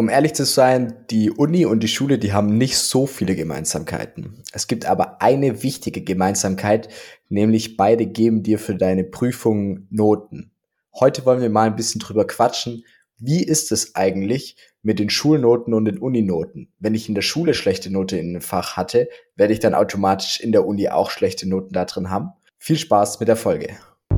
Um ehrlich zu sein, die Uni und die Schule, die haben nicht so viele Gemeinsamkeiten. Es gibt aber eine wichtige Gemeinsamkeit, nämlich beide geben dir für deine Prüfungen Noten. Heute wollen wir mal ein bisschen drüber quatschen. Wie ist es eigentlich mit den Schulnoten und den Uninoten? Wenn ich in der Schule schlechte Note in einem Fach hatte, werde ich dann automatisch in der Uni auch schlechte Noten da drin haben? Viel Spaß mit der Folge.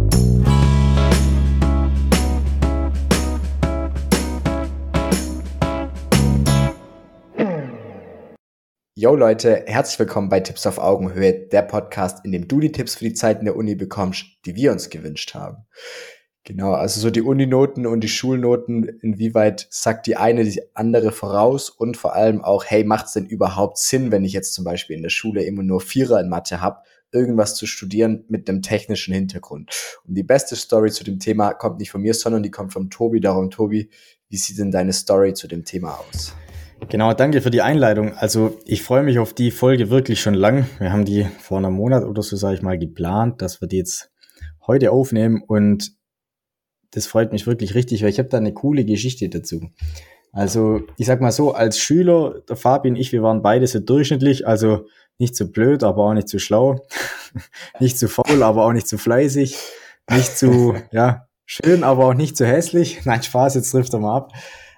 Yo Leute, herzlich willkommen bei Tipps auf Augenhöhe, der Podcast, in dem du die Tipps für die Zeit in der Uni bekommst, die wir uns gewünscht haben. Genau, also so die Uninoten und die Schulnoten, inwieweit sagt die eine die andere voraus und vor allem auch, hey, macht es denn überhaupt Sinn, wenn ich jetzt zum Beispiel in der Schule immer nur Vierer in Mathe habe, irgendwas zu studieren mit einem technischen Hintergrund? Und die beste Story zu dem Thema kommt nicht von mir, sondern die kommt von Tobi. Darum, Tobi, wie sieht denn deine Story zu dem Thema aus? Genau, danke für die Einleitung. Also ich freue mich auf die Folge wirklich schon lang. Wir haben die vor einem Monat oder so, sage ich mal, geplant, dass wir die jetzt heute aufnehmen und das freut mich wirklich richtig, weil ich habe da eine coole Geschichte dazu. Also ich sag mal so, als Schüler, der Fabi und ich, wir waren beide so durchschnittlich, also nicht zu blöd, aber auch nicht zu schlau, nicht zu faul, aber auch nicht zu fleißig, nicht zu schön, aber auch nicht zu hässlich. Nein, Spaß, jetzt trifft er mal ab.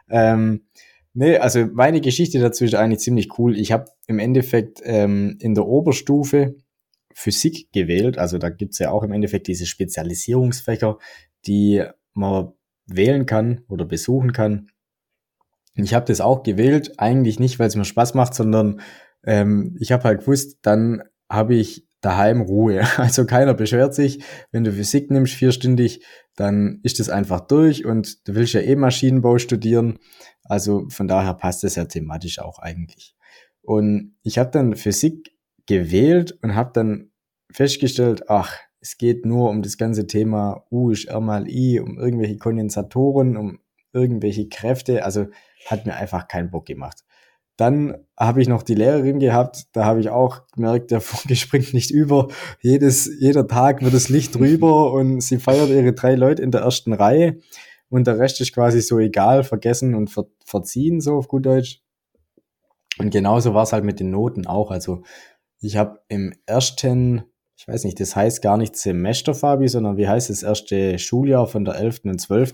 Also meine Geschichte dazu ist eigentlich ziemlich cool. Ich habe im Endeffekt in der Oberstufe Physik gewählt. Also da gibt's ja auch im Endeffekt diese Spezialisierungsfächer, die man wählen kann oder besuchen kann. Ich habe das auch gewählt, eigentlich nicht, weil es mir Spaß macht, sondern ich habe halt gewusst, dann habe ich daheim Ruhe. Also keiner beschwert sich, wenn du Physik nimmst, 4-stündig, dann ist das einfach durch und du willst ja eh Maschinenbau studieren. Also von daher passt das ja thematisch auch eigentlich. Und ich habe dann Physik gewählt und habe dann festgestellt, es geht nur um das ganze Thema U ist R mal I, um irgendwelche Kondensatoren, um irgendwelche Kräfte. Also hat mir einfach keinen Bock gemacht. Dann habe ich noch die Lehrerin gehabt, da habe ich auch gemerkt, der Funke springt nicht über. Jeder Tag wird das Licht drüber und sie feiert ihre 3 Leute in der ersten Reihe und der Rest ist quasi so egal, vergessen und verziehen, so auf gut Deutsch. Und genauso war es halt mit den Noten auch. Also ich habe im ersten, ich weiß nicht, das heißt gar nicht Semester, Fabi, sondern wie heißt das erste Schuljahr von der 11. und 12.?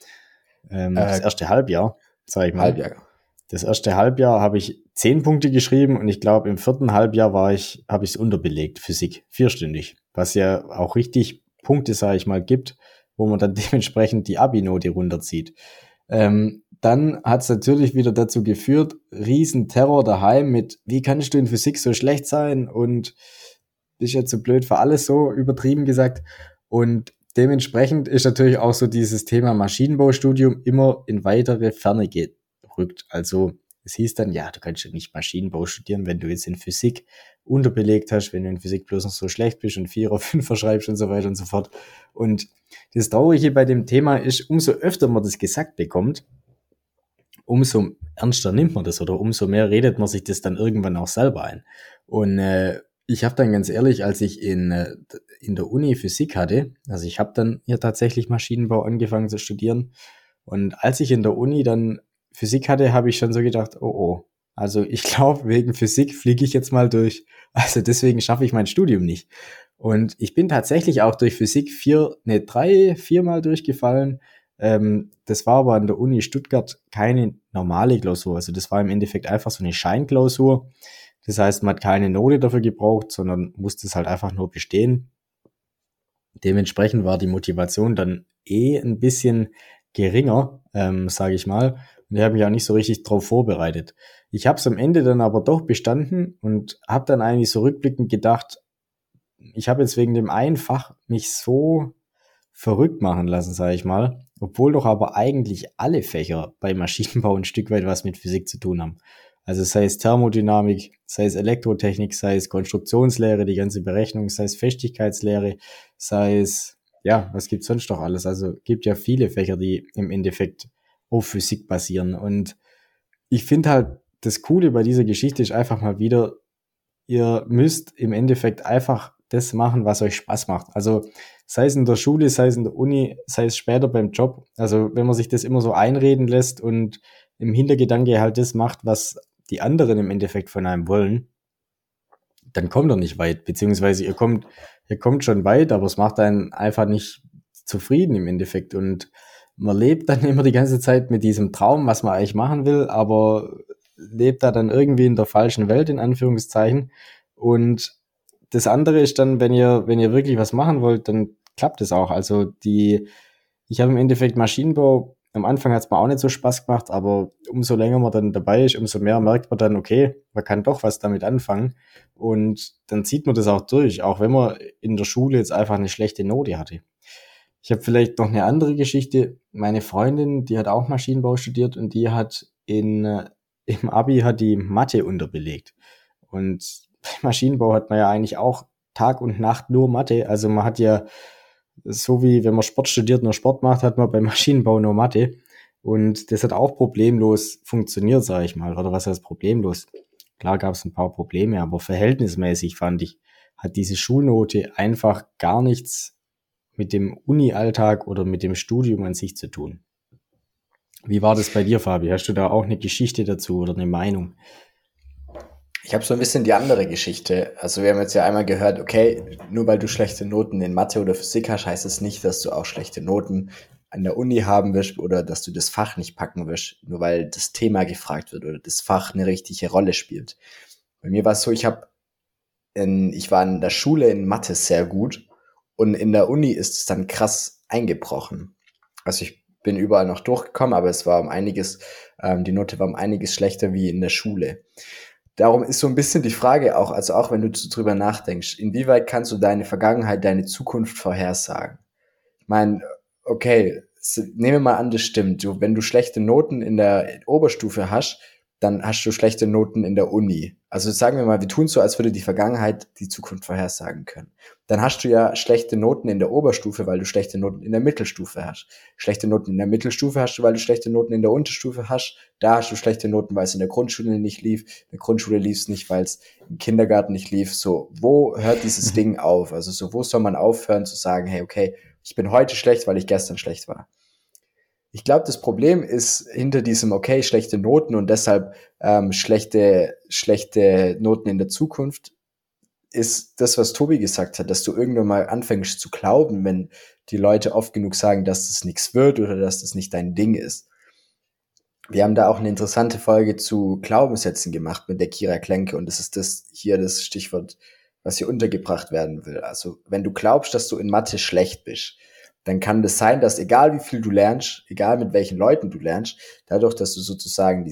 Das erste Halbjahr, sag ich mal. Halbjahr. Das erste Halbjahr habe ich 10 Punkte geschrieben und ich glaube im 4. Halbjahr habe ich es unterbelegt, Physik, 4-stündig. Was ja auch richtig Punkte, sage ich mal, gibt, wo man dann dementsprechend die Abi-Note runterzieht. Dann hat es natürlich wieder dazu geführt, riesen Terror daheim mit, wie kannst du in Physik so schlecht sein und bist jetzt so blöd für alles, so übertrieben gesagt. Und dementsprechend ist natürlich auch so dieses Thema Maschinenbaustudium immer in weitere Ferne gerückt. Also es hieß dann, du kannst ja nicht Maschinenbau studieren, wenn du jetzt in Physik unterbelegt hast, wenn du in Physik bloß noch so schlecht bist und 4er, 5er schreibst und so weiter und so fort. Und das Traurige bei dem Thema ist, umso öfter man das gesagt bekommt, umso ernster nimmt man das oder umso mehr redet man sich das dann irgendwann auch selber ein. Und ich habe dann ganz ehrlich, als ich in der Uni Physik hatte, also ich habe dann hier tatsächlich Maschinenbau angefangen zu studieren und als ich in der Uni dann Physik hatte, habe ich schon so gedacht, oh, also ich glaube, wegen Physik fliege ich jetzt mal durch. Also deswegen schaffe ich mein Studium nicht. Und ich bin tatsächlich auch durch Physik 4 Mal durchgefallen. Das war aber an der Uni Stuttgart keine normale Klausur. Also das war im Endeffekt einfach so eine Scheinklausur. Das heißt, man hat keine Note dafür gebraucht, sondern musste es halt einfach nur bestehen. Dementsprechend war die Motivation dann ein bisschen geringer, sage ich mal. Und ich habe mich auch nicht so richtig drauf vorbereitet. Ich habe es am Ende dann aber doch bestanden und habe dann eigentlich so rückblickend gedacht, ich habe jetzt wegen dem einen Fach mich so verrückt machen lassen, sage ich mal, obwohl doch aber eigentlich alle Fächer bei Maschinenbau ein Stück weit was mit Physik zu tun haben. Also sei es Thermodynamik, sei es Elektrotechnik, sei es Konstruktionslehre, die ganze Berechnung, sei es Festigkeitslehre, sei es, was gibt's sonst noch alles? Also gibt ja viele Fächer, die im Endeffekt auf Physik basieren. Und ich finde halt, das Coole bei dieser Geschichte ist einfach mal wieder, ihr müsst im Endeffekt einfach das machen, was euch Spaß macht. Also sei es in der Schule, sei es in der Uni, sei es später beim Job. Also wenn man sich das immer so einreden lässt und im Hintergedanke halt das macht, was die anderen im Endeffekt von einem wollen, dann kommt er nicht weit. Beziehungsweise ihr kommt schon weit, aber es macht einen einfach nicht zufrieden im Endeffekt. Und man lebt dann immer die ganze Zeit mit diesem Traum, was man eigentlich machen will, aber lebt da dann irgendwie in der falschen Welt, in Anführungszeichen. Und das andere ist dann, wenn ihr wirklich was machen wollt, dann klappt es auch. Also ich habe im Endeffekt Maschinenbau, am Anfang hat es mir auch nicht so Spaß gemacht, aber umso länger man dann dabei ist, umso mehr merkt man dann, okay, man kann doch was damit anfangen. Und dann zieht man das auch durch, auch wenn man in der Schule jetzt einfach eine schlechte Note hatte. Ich habe vielleicht noch eine andere Geschichte. Meine Freundin, die hat auch Maschinenbau studiert und die hat im Abi hat die Mathe unterbelegt. Und bei Maschinenbau hat man ja eigentlich auch Tag und Nacht nur Mathe. Also man hat ja, so wie wenn man Sport studiert, nur Sport macht, hat man beim Maschinenbau nur Mathe. Und das hat auch problemlos funktioniert, sage ich mal. Oder was heißt problemlos? Klar gab es ein paar Probleme, aber verhältnismäßig fand ich, hat diese Schulnote einfach gar nichts mit dem Uni-Alltag oder mit dem Studium an sich zu tun. Wie war das bei dir, Fabi? Hast du da auch eine Geschichte dazu oder eine Meinung? Ich habe so ein bisschen die andere Geschichte. Also wir haben jetzt ja einmal gehört, okay, nur weil du schlechte Noten in Mathe oder Physik hast, heißt es nicht, dass du auch schlechte Noten an der Uni haben wirst oder dass du das Fach nicht packen wirst, nur weil das Thema gefragt wird oder das Fach eine richtige Rolle spielt. Bei mir war es so, ich war in der Schule in Mathe sehr gut und in der Uni ist es dann krass eingebrochen. Also ich bin überall noch durchgekommen, aber es war die Note war um einiges schlechter wie in der Schule. Darum ist so ein bisschen die Frage auch, also auch wenn du drüber nachdenkst, inwieweit kannst du deine Vergangenheit, deine Zukunft vorhersagen? Ich meine, okay, nehmen wir mal an, das stimmt. Wenn du schlechte Noten in der Oberstufe hast, dann hast du schlechte Noten in der Uni. Also sagen wir mal, wir tun so, als würde die Vergangenheit die Zukunft vorhersagen können. Dann hast du ja schlechte Noten in der Oberstufe, weil du schlechte Noten in der Mittelstufe hast. Schlechte Noten in der Mittelstufe hast du, weil du schlechte Noten in der Unterstufe hast. Da hast du schlechte Noten, weil es in der Grundschule nicht lief. In der Grundschule lief es nicht, weil es im Kindergarten nicht lief. So, wo hört dieses Ding auf? Also so, wo soll man aufhören zu sagen, hey, okay, ich bin heute schlecht, weil ich gestern schlecht war. Ich glaube, das Problem ist hinter diesem, okay, schlechte Noten und deshalb schlechte Noten in der Zukunft, ist das, was Tobi gesagt hat, dass du irgendwann mal anfängst zu glauben, wenn die Leute oft genug sagen, dass das nichts wird oder dass das nicht dein Ding ist. Wir haben da auch eine interessante Folge zu Glaubenssätzen gemacht mit der Kira Klenke und das ist das Stichwort, was hier untergebracht werden will. Also wenn du glaubst, dass du in Mathe schlecht bist, dann kann das sein, dass egal wie viel du lernst, egal mit welchen Leuten du lernst, dadurch, dass du sozusagen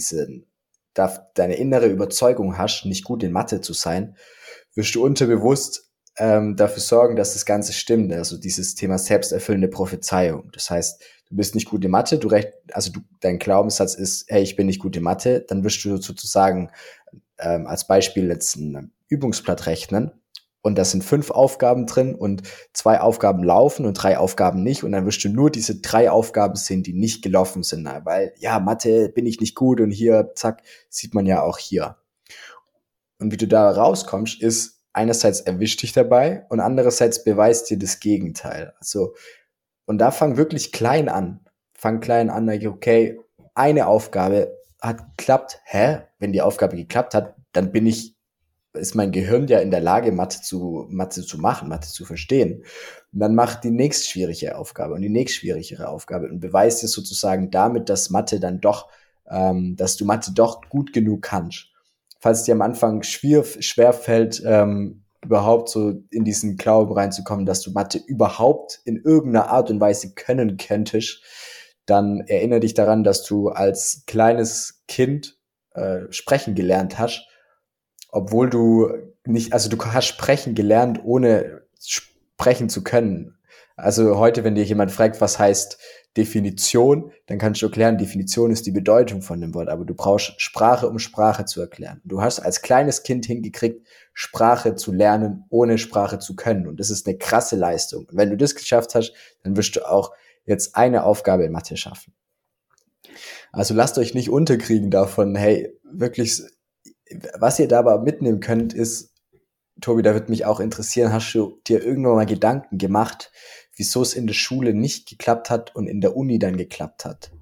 deine innere Überzeugung hast, nicht gut in Mathe zu sein, wirst du unterbewusst dafür sorgen, dass das Ganze stimmt. Also dieses Thema selbsterfüllende Prophezeiung. Das heißt, du bist nicht gut in Mathe, dein Glaubenssatz ist, hey, ich bin nicht gut in Mathe, dann wirst du sozusagen als Beispiel jetzt ein Übungsblatt rechnen. Und da sind 5 Aufgaben drin und 2 Aufgaben laufen und 3 Aufgaben nicht. Und dann wirst du nur diese 3 Aufgaben sehen, die nicht gelaufen sind. Weil, ja, Mathe bin ich nicht gut und hier, zack, sieht man ja auch hier. Und wie du da rauskommst, ist einerseits erwischt dich dabei und andererseits beweist dir das Gegenteil. Also, und da fang wirklich klein an. Okay, eine Aufgabe hat geklappt. Wenn die Aufgabe geklappt hat, dann ist mein Gehirn ja in der Lage, Mathe zu machen, Mathe zu verstehen. Und dann macht die nächstschwierige Aufgabe und die nächstschwierigere Aufgabe und beweist dir sozusagen damit, dass dass du Mathe doch gut genug kannst. Falls dir am Anfang schwer fällt, überhaupt so in diesen Glauben reinzukommen, dass du Mathe überhaupt in irgendeiner Art und Weise können könntest, dann erinnere dich daran, dass du als kleines Kind sprechen gelernt hast, obwohl du hast sprechen gelernt, ohne sprechen zu können. Also heute, wenn dir jemand fragt, was heißt Definition, dann kannst du erklären, Definition ist die Bedeutung von dem Wort, aber du brauchst Sprache, um Sprache zu erklären. Du hast als kleines Kind hingekriegt, Sprache zu lernen, ohne Sprache zu können. Und das ist eine krasse Leistung. Und wenn du das geschafft hast, dann wirst du auch jetzt eine Aufgabe in Mathe schaffen. Also lasst euch nicht unterkriegen davon, hey, wirklich, was ihr da aber mitnehmen könnt, ist, Tobi, da würde mich auch interessieren, hast du dir irgendwann mal Gedanken gemacht, wieso es in der Schule nicht geklappt hat und in der Uni dann geklappt hat?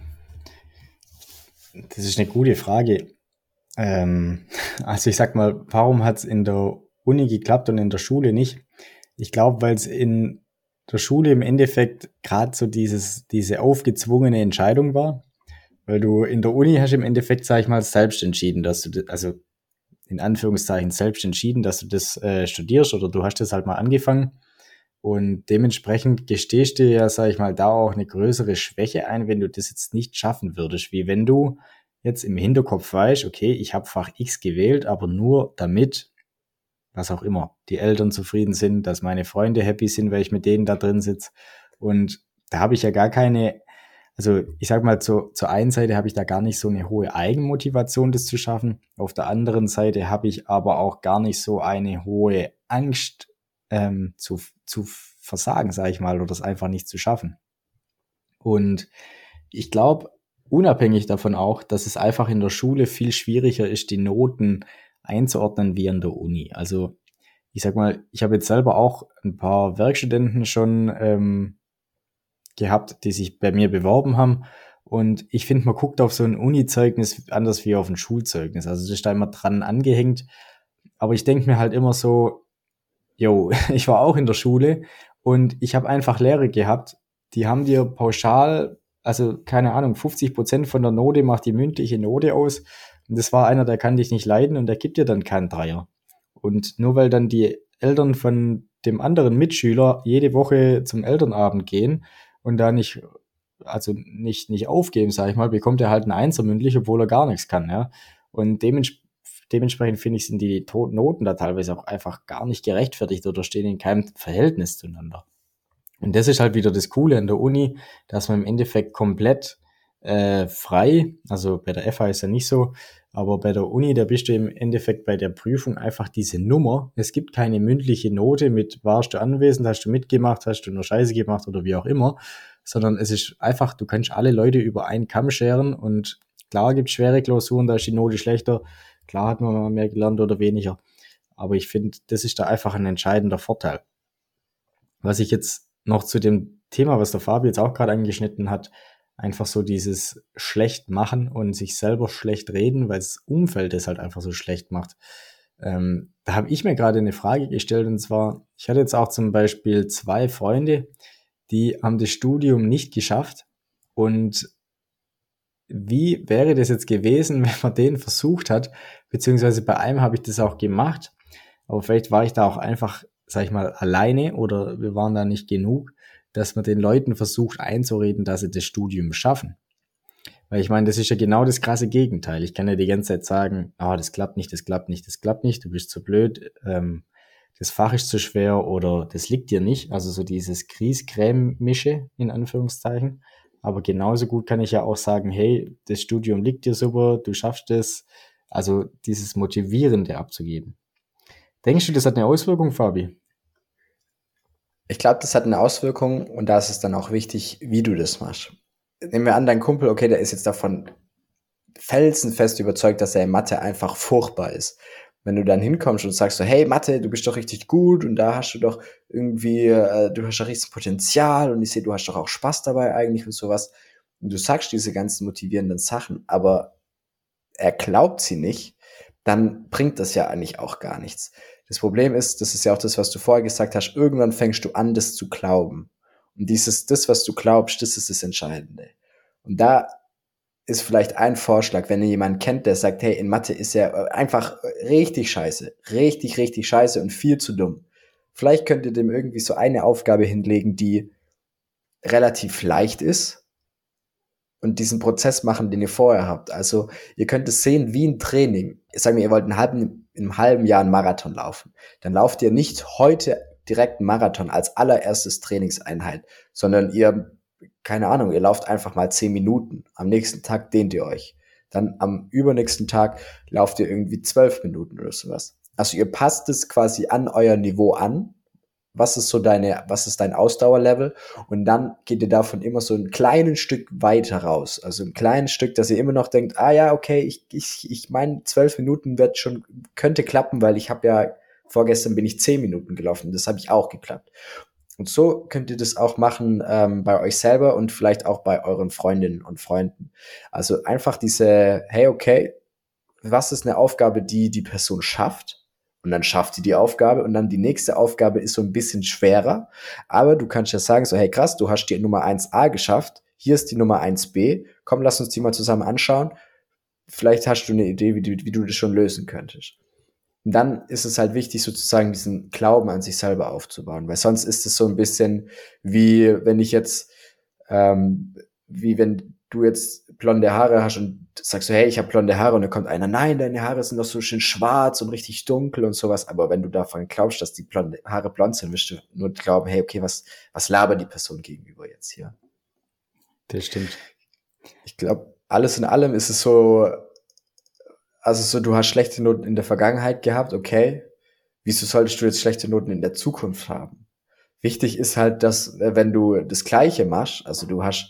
Das ist eine gute Frage. Also ich sag mal, warum hat es in der Uni geklappt und in der Schule nicht? Ich glaube, weil es in der Schule im Endeffekt gerade so diese aufgezwungene Entscheidung war. Weil du in der Uni hast im Endeffekt, sag ich mal, selbst entschieden, dass du, also in Anführungszeichen selbst entschieden, dass du das studierst oder du hast das halt mal angefangen. Und dementsprechend gestehst du ja, sag ich mal, da auch eine größere Schwäche ein, wenn du das jetzt nicht schaffen würdest, wie wenn du jetzt im Hinterkopf weißt, okay, ich habe Fach X gewählt, aber nur damit, was auch immer, die Eltern zufrieden sind, dass meine Freunde happy sind, weil ich mit denen da drin sitze. Und da habe ich ja gar keine, also ich sag mal, zur einen Seite habe ich da gar nicht so eine hohe Eigenmotivation, das zu schaffen. Auf der anderen Seite habe ich aber auch gar nicht so eine hohe Angst zu versagen, sage ich mal, oder das einfach nicht zu schaffen. Und ich glaube, unabhängig davon auch, dass es einfach in der Schule viel schwieriger ist, die Noten einzuordnen wie an der Uni. Also ich sag mal, ich habe jetzt selber auch ein paar Werkstudenten schon gehabt, die sich bei mir beworben haben. Und ich finde, man guckt auf so ein Uni-Zeugnis anders wie auf ein Schulzeugnis. Also das ist da immer dran angehängt. Aber ich denke mir halt immer so, yo, ich war auch in der Schule und ich habe einfach Lehrer gehabt, die haben dir pauschal, also keine Ahnung, 50% von der Note macht die mündliche Note aus. Und das war einer, der kann dich nicht leiden und der gibt dir dann keinen Dreier. Und nur weil dann die Eltern von dem anderen Mitschüler jede Woche zum Elternabend gehen und da nicht, also nicht aufgeben, sag ich mal, bekommt er halt einen Einser mündlich, obwohl er gar nichts kann, ja. Und dementsprechend finde ich, sind die Noten da teilweise auch einfach gar nicht gerechtfertigt oder stehen in keinem Verhältnis zueinander. Und das ist halt wieder das Coole an der Uni, dass man im Endeffekt komplett frei, also bei der FH ist ja nicht so, aber bei der Uni, da bist du im Endeffekt bei der Prüfung einfach diese Nummer. Es gibt keine mündliche Note mit, warst du anwesend, hast du mitgemacht, hast du nur Scheiße gemacht oder wie auch immer, sondern es ist einfach, du kannst alle Leute über einen Kamm scheren und klar gibt es schwere Klausuren, da ist die Note schlechter, klar hat man mal mehr gelernt oder weniger, aber ich finde, das ist da einfach ein entscheidender Vorteil. Was ich jetzt noch zu dem Thema, was der Fabi jetzt auch gerade angeschnitten hat, einfach so dieses schlecht machen und sich selber schlecht reden, weil das Umfeld es halt einfach so schlecht macht. Da habe ich mir gerade eine Frage gestellt und zwar, ich hatte jetzt auch zum Beispiel 2 Freunde, die haben das Studium nicht geschafft und wie wäre das jetzt gewesen, wenn man den versucht hat, beziehungsweise bei einem habe ich das auch gemacht, aber vielleicht war ich da auch einfach, sag ich mal, alleine oder wir waren da nicht genug, dass man den Leuten versucht einzureden, dass sie das Studium schaffen. Weil ich meine, das ist ja genau das krasse Gegenteil. Ich kann ja die ganze Zeit sagen, das klappt nicht, das klappt nicht, das klappt nicht, du bist zu blöd, das Fach ist zu schwer oder das liegt dir nicht. Also so dieses Grieß-Creme-Mische in Anführungszeichen. Aber genauso gut kann ich ja auch sagen, hey, das Studium liegt dir super, du schaffst es. Also dieses Motivierende abzugeben. Denkst du, das hat eine Auswirkung, Fabi? Ich glaube, das hat eine Auswirkung und da ist es dann auch wichtig, wie du das machst. Nehmen wir an, dein Kumpel, okay, der ist jetzt davon felsenfest überzeugt, dass er in Mathe einfach furchtbar ist. Wenn du dann hinkommst und sagst so, hey Mathe, du bist doch richtig gut und da hast du doch irgendwie, du hast doch richtig Potenzial und ich sehe, du hast doch auch Spaß dabei eigentlich und sowas. Und du sagst diese ganzen motivierenden Sachen, aber er glaubt sie nicht, dann bringt das ja eigentlich auch gar nichts. Das Problem ist, das ist ja auch das, was du vorher gesagt hast, irgendwann fängst du an, das zu glauben. Und das, was du glaubst, das ist das Entscheidende. Und da ist vielleicht ein Vorschlag, wenn ihr jemanden kennt, der sagt, hey, in Mathe ist er einfach richtig scheiße. Richtig, richtig scheiße und viel zu dumm. Vielleicht könnt ihr dem irgendwie so eine Aufgabe hinlegen, die relativ leicht ist und diesen Prozess machen, den ihr vorher habt. Also ihr könnt es sehen wie ein Training. Sagen wir, ihr wollt in einem halben Jahr einen Marathon laufen. Dann lauft ihr nicht heute direkt einen Marathon als allererstes Trainingseinheit, sondern ihr, keine Ahnung, ihr lauft einfach mal 10 Minuten. Am nächsten Tag dehnt ihr euch. Dann am übernächsten Tag lauft ihr irgendwie 12 Minuten oder sowas. Also ihr passt es quasi an euer Niveau an. Was ist dein Ausdauerlevel? Und dann geht ihr davon immer so ein kleines Stück weiter raus. Also ein kleines Stück, dass ihr immer noch denkt, ja, okay, ich meine, 12 Minuten könnte klappen, weil ich habe ja vorgestern bin ich 10 Minuten gelaufen. Das habe ich auch geklappt. Und so könnt ihr das auch machen bei euch selber und vielleicht auch bei euren Freundinnen und Freunden. Also einfach diese, hey, okay, was ist eine Aufgabe, die die Person schafft? Und dann schafft die Aufgabe und dann die nächste Aufgabe ist so ein bisschen schwerer. Aber du kannst ja sagen, so, hey krass, du hast die Nummer 1a geschafft, hier ist die Nummer 1b, komm, lass uns die mal zusammen anschauen. Vielleicht hast du eine Idee, wie du das schon lösen könntest. Und dann ist es halt wichtig, sozusagen diesen Glauben an sich selber aufzubauen, weil sonst ist es so ein bisschen wie wenn ich jetzt, wie wenn du jetzt blonde Haare hast und sagst so, hey, ich habe blonde Haare und dann kommt einer, nein, deine Haare sind doch so schön schwarz und richtig dunkel und sowas. Aber wenn du davon glaubst, dass die blonde Haare blond sind, wirst du nur glauben, hey, okay, was labert die Person gegenüber jetzt hier? Das stimmt. Ich glaube, alles in allem ist es so, also so, du hast schlechte Noten in der Vergangenheit gehabt, okay. Wieso solltest du jetzt schlechte Noten in der Zukunft haben? Wichtig ist halt, dass, wenn du das Gleiche machst, also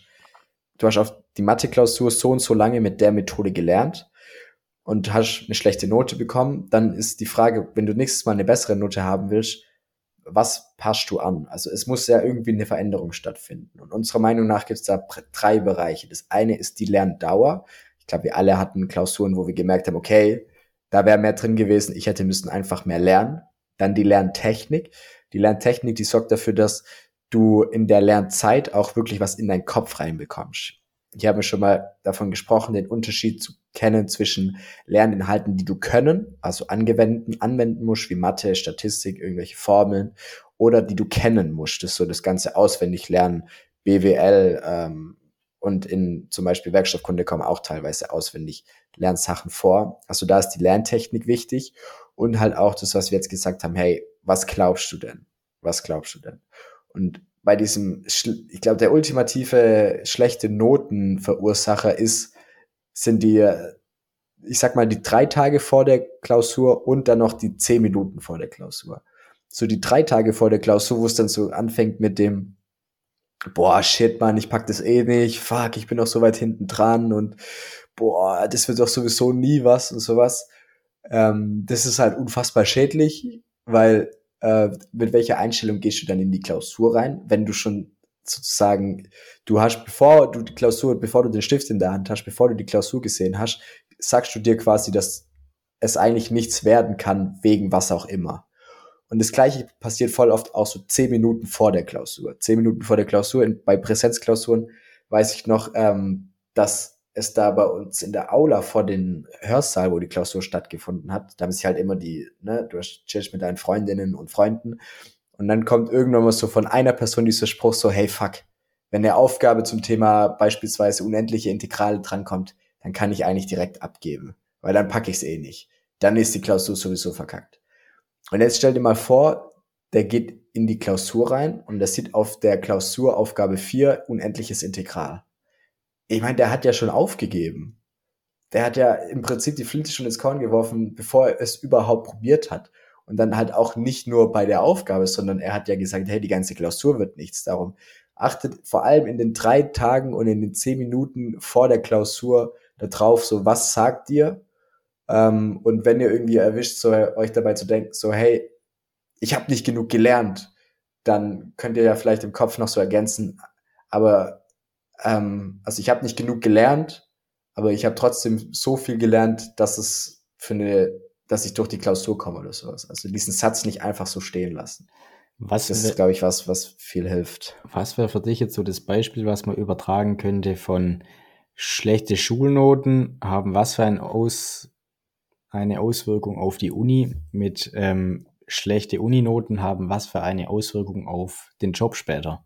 du hast auf die Mathe-Klausur so und so lange mit der Methode gelernt und hast eine schlechte Note bekommen, dann ist die Frage, wenn du nächstes Mal eine bessere Note haben willst, was passt du an? Also es muss ja irgendwie eine Veränderung stattfinden. Und unserer Meinung nach gibt es da 3 Bereiche. Das eine ist die Lerndauer. Ich glaube, wir alle hatten Klausuren, wo wir gemerkt haben, okay, da wäre mehr drin gewesen, ich hätte müssen einfach mehr lernen. Dann die Lerntechnik. Die Lerntechnik, die sorgt dafür, dass du in der Lernzeit auch wirklich was in deinen Kopf reinbekommst. Ich habe schon mal davon gesprochen, den Unterschied zu kennen zwischen Lerninhalten, die du können, also anwenden musst, wie Mathe, Statistik, irgendwelche Formeln, oder die du kennen musst, das ist so das ganze auswendig lernen, BWL und in zum Beispiel Werkstoffkunde kommen auch teilweise auswendig Lernsachen vor. Also da ist die Lerntechnik wichtig und halt auch das, was wir jetzt gesagt haben, hey, was glaubst du denn? Was glaubst du denn? Und bei diesem, ich glaube, der ultimative schlechte Notenverursacher sind ich sag mal, die 3 Tage vor der Klausur und dann noch die 10 Minuten vor der Klausur. So die 3 Tage vor der Klausur, wo es dann so anfängt mit dem, boah, shit, Mann, ich pack das eh nicht, fuck, ich bin noch so weit hinten dran und boah, das wird doch sowieso nie was und sowas. Das ist halt unfassbar schädlich, weil mit welcher Einstellung gehst du dann in die Klausur rein, wenn du schon sozusagen, bevor du den Stift in der Hand hast, bevor du die Klausur gesehen hast, sagst du dir quasi, dass es eigentlich nichts werden kann, wegen was auch immer. Und das Gleiche passiert voll oft auch so 10 Minuten vor der Klausur. 10 Minuten vor der Klausur, bei Präsenzklausuren weiß ich noch, dass es da bei uns in der Aula vor den Hörsaal, wo die Klausur stattgefunden hat, da haben sich halt immer du chillst mit deinen Freundinnen und Freunden und dann kommt irgendwann mal so von einer Person dieser Spruch so, hey fuck, wenn eine Aufgabe zum Thema beispielsweise unendliche Integrale drankommt, dann kann ich eigentlich direkt abgeben, weil dann packe ich es eh nicht. Dann ist die Klausur sowieso verkackt. Und jetzt stell dir mal vor, der geht in die Klausur rein und der sieht auf der Klausuraufgabe 4 unendliches Integral. Ich meine, der hat ja schon aufgegeben. Der hat ja im Prinzip die Flinte schon ins Korn geworfen, bevor er es überhaupt probiert hat. Und dann halt auch nicht nur bei der Aufgabe, sondern er hat ja gesagt, hey, die ganze Klausur wird nichts. Darum achtet vor allem in den 3 Tagen und in den 10 Minuten vor der Klausur darauf, so was sagt ihr? Und wenn ihr irgendwie erwischt, so euch dabei zu denken, so hey, ich habe nicht genug gelernt, dann könnt ihr ja vielleicht im Kopf noch so ergänzen, aber also ich habe nicht genug gelernt, aber ich habe trotzdem so viel gelernt, dass ich durch die Klausur komme oder sowas. Also diesen Satz nicht einfach so stehen lassen. Das ist, glaube ich, was viel hilft. Was wäre für dich jetzt so das Beispiel, was man übertragen könnte von schlechte Schulnoten haben was für eine Auswirkung auf die Uni mit schlechte Uninoten haben was für eine Auswirkung auf den Job später?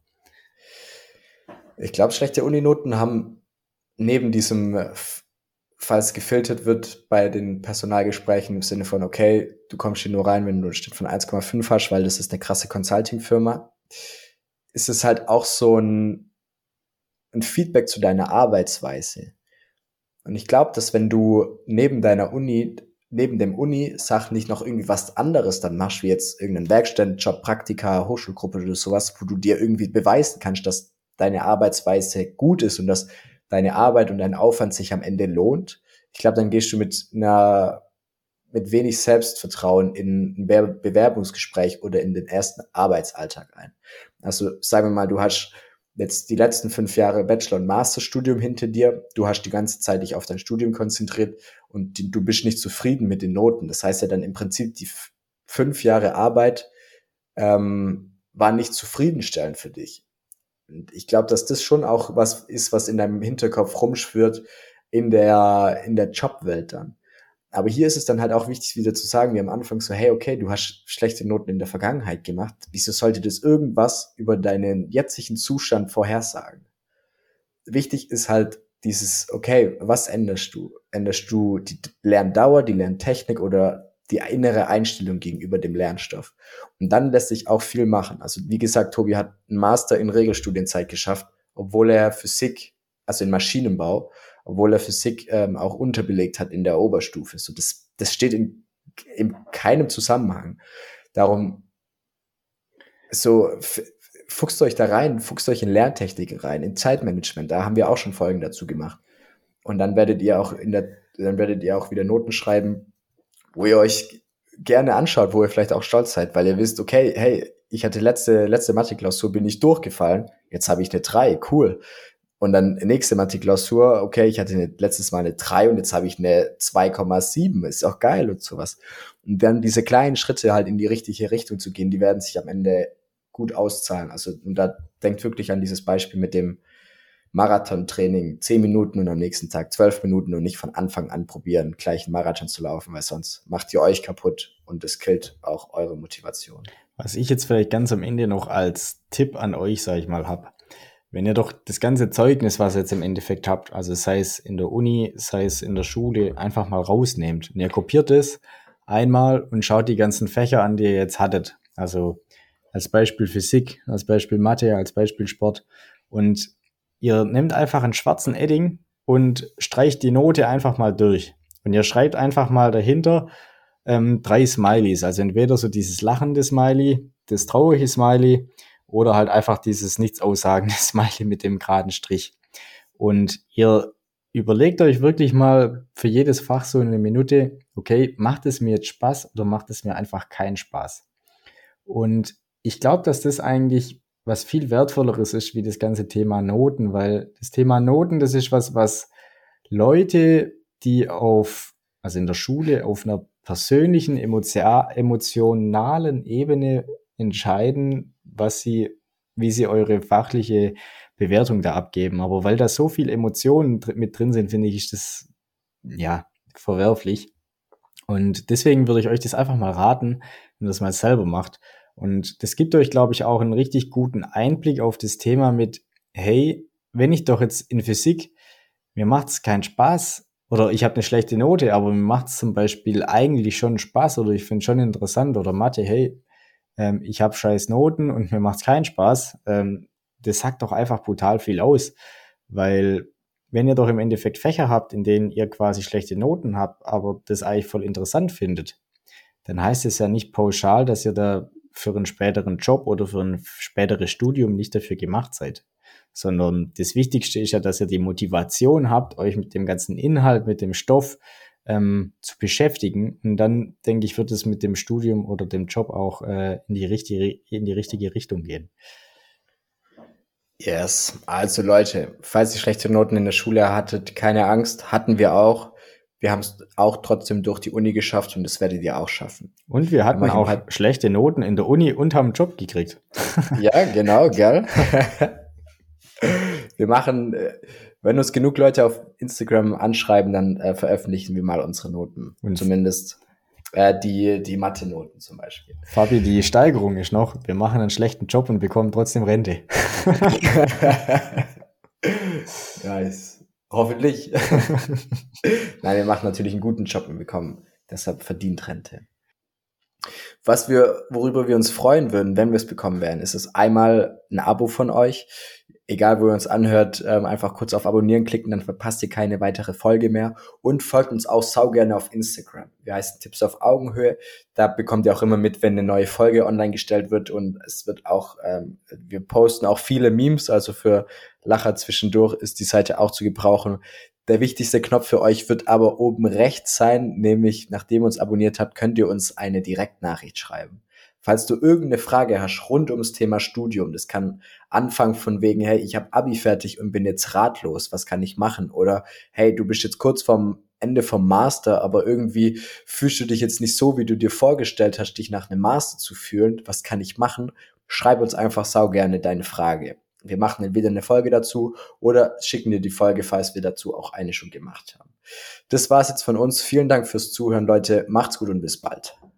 Ich glaube, schlechte Uninoten haben neben diesem, falls gefiltert wird bei den Personalgesprächen im Sinne von, okay, du kommst hier nur rein, wenn du einen Schnitt von 1,5 hast, weil das ist eine krasse Consulting-Firma, ist es halt auch so ein Feedback zu deiner Arbeitsweise. Und ich glaube, dass wenn du neben dem Uni-Sachen nicht noch irgendwie was anderes dann machst, wie jetzt irgendeinen Werkstättenjob, Praktika, Hochschulgruppe oder sowas, wo du dir irgendwie beweisen kannst, dass deine Arbeitsweise gut ist und dass deine Arbeit und dein Aufwand sich am Ende lohnt. Ich glaube, dann gehst du mit mit wenig Selbstvertrauen in ein Bewerbungsgespräch oder in den ersten Arbeitsalltag ein. Also sagen wir mal, du hast jetzt die letzten 5 Jahre Bachelor- und Masterstudium hinter dir, du hast die ganze Zeit dich auf dein Studium konzentriert und du bist nicht zufrieden mit den Noten. Das heißt ja dann im Prinzip, die 5 Jahre Arbeit waren nicht zufriedenstellend für dich. Und ich glaube, dass das schon auch was ist, was in deinem Hinterkopf rumschwirrt in der Jobwelt dann. Aber hier ist es dann halt auch wichtig, wieder zu sagen, wie am Anfang so, hey, okay, du hast schlechte Noten in der Vergangenheit gemacht. Wieso sollte das irgendwas über deinen jetzigen Zustand vorhersagen? Wichtig ist halt dieses, okay, was änderst du? Änderst du die Lerndauer, die Lerntechnik oder die innere Einstellung gegenüber dem Lernstoff? Und dann lässt sich auch viel machen. Also wie gesagt, Tobi hat einen Master in Regelstudienzeit geschafft, obwohl er Physik, also in Maschinenbau, obwohl er Physik auch unterbelegt hat in der Oberstufe. So, das steht in keinem Zusammenhang. Darum, so, fuchst euch da rein, fuchst euch in Lerntechniken rein, in Zeitmanagement, da haben wir auch schon Folgen dazu gemacht. Und dann werdet ihr auch wieder Noten schreiben, wo ihr euch gerne anschaut, wo ihr vielleicht auch stolz seid, weil ihr wisst, okay, hey, ich hatte letzte Mathe-Klausur, bin ich durchgefallen, jetzt habe ich eine 3, cool. Und dann nächste Mathe-Klausur, okay, ich hatte letztes Mal eine 3 und jetzt habe ich eine 2,7, ist auch geil und sowas. Und dann diese kleinen Schritte halt in die richtige Richtung zu gehen, die werden sich am Ende gut auszahlen. Also, und da denkt wirklich an dieses Beispiel mit dem Marathontraining, 10 Minuten und am nächsten Tag 12 Minuten und nicht von Anfang an probieren, gleich einen Marathon zu laufen, weil sonst macht ihr euch kaputt und es killt auch eure Motivation. Was ich jetzt vielleicht ganz am Ende noch als Tipp an euch, sage ich mal, habe. Wenn ihr doch das ganze Zeugnis, was ihr jetzt im Endeffekt habt, also sei es in der Uni, sei es in der Schule, einfach mal rausnehmt. Und ihr kopiert es einmal und schaut die ganzen Fächer an, die ihr jetzt hattet. Also als Beispiel Physik, als Beispiel Mathe, als Beispiel Sport. Und ihr nehmt einfach einen schwarzen Edding und streicht die Note einfach mal durch. Und ihr schreibt einfach mal dahinter 3 Smileys. Also entweder so dieses lachende Smiley, das traurige Smiley oder halt einfach dieses nichts aussagende Smiley mit dem geraden Strich. Und ihr überlegt euch wirklich mal für jedes Fach so eine Minute, okay, macht es mir jetzt Spaß oder macht es mir einfach keinen Spaß? Und ich glaube, dass das eigentlich was viel Wertvolleres ist wie das ganze Thema Noten, weil das Thema Noten, das ist was Leute, die also in der Schule auf einer persönlichen, emotionalen Ebene entscheiden, wie sie eure fachliche Bewertung da abgeben. Aber weil da so viel Emotionen mit drin sind, finde ich, ist das, ja, verwerflich. Und deswegen würde ich euch das einfach mal raten, wenn ihr das mal selber macht. Und das gibt euch, glaube ich, auch einen richtig guten Einblick auf das Thema mit, hey, wenn ich doch jetzt in Physik, mir macht es keinen Spaß oder ich habe eine schlechte Note, aber mir macht es zum Beispiel eigentlich schon Spaß oder ich finde es schon interessant oder Mathe, hey, ich habe scheiß Noten und mir macht es keinen Spaß, das sagt doch einfach brutal viel aus, weil wenn ihr doch im Endeffekt Fächer habt, in denen ihr quasi schlechte Noten habt, aber das eigentlich voll interessant findet, dann heißt es ja nicht pauschal, dass ihr da für einen späteren Job oder für ein späteres Studium nicht dafür gemacht seid. Sondern das Wichtigste ist ja, dass ihr die Motivation habt, euch mit dem ganzen Inhalt, mit dem Stoff zu beschäftigen. Und dann, denke ich, wird es mit dem Studium oder dem Job auch in die richtige Richtung gehen. Yes, also Leute, falls ihr schlechte Noten in der Schule hattet, keine Angst, hatten wir auch. Wir haben es auch trotzdem durch die Uni geschafft und das werdet ihr auch schaffen. Und wir hatten auch schlechte Noten in der Uni und haben einen Job gekriegt. Ja, genau, gell? Wir machen, wenn uns genug Leute auf Instagram anschreiben, dann veröffentlichen wir mal unsere Noten. Und zumindest die Mathe-Noten zum Beispiel. Fabi, die Steigerung ist noch, wir machen einen schlechten Job und bekommen trotzdem Rente. Ja, hoffentlich. Nein, wir machen natürlich einen guten Job und bekommen deshalb verdient Rente. Worüber wir uns freuen würden, wenn wir es bekommen werden, ist es einmal ein Abo von euch. Egal, wo ihr uns anhört, einfach kurz auf Abonnieren klicken, dann verpasst ihr keine weitere Folge mehr. Und folgt uns auch saugerne auf Instagram. Wir heißen Tipps auf Augenhöhe. Da bekommt ihr auch immer mit, wenn eine neue Folge online gestellt wird. Und es wird auch, wir posten auch viele Memes, also für Lacher zwischendurch ist die Seite auch zu gebrauchen. Der wichtigste Knopf für euch wird aber oben rechts sein, nämlich nachdem ihr uns abonniert habt, könnt ihr uns eine Direktnachricht schreiben. Falls du irgendeine Frage hast rund ums Thema Studium, das kann anfangen von wegen, hey, ich habe Abi fertig und bin jetzt ratlos, was kann ich machen? Oder hey, du bist jetzt kurz vorm Ende vom Master, aber irgendwie fühlst du dich jetzt nicht so, wie du dir vorgestellt hast, dich nach einem Master zu fühlen. Was kann ich machen? Schreib uns einfach saugerne deine Frage. Wir machen entweder eine Folge dazu oder schicken dir die Folge, falls wir dazu auch eine schon gemacht haben. Das war's jetzt von uns. Vielen Dank fürs Zuhören, Leute. Macht's gut und bis bald.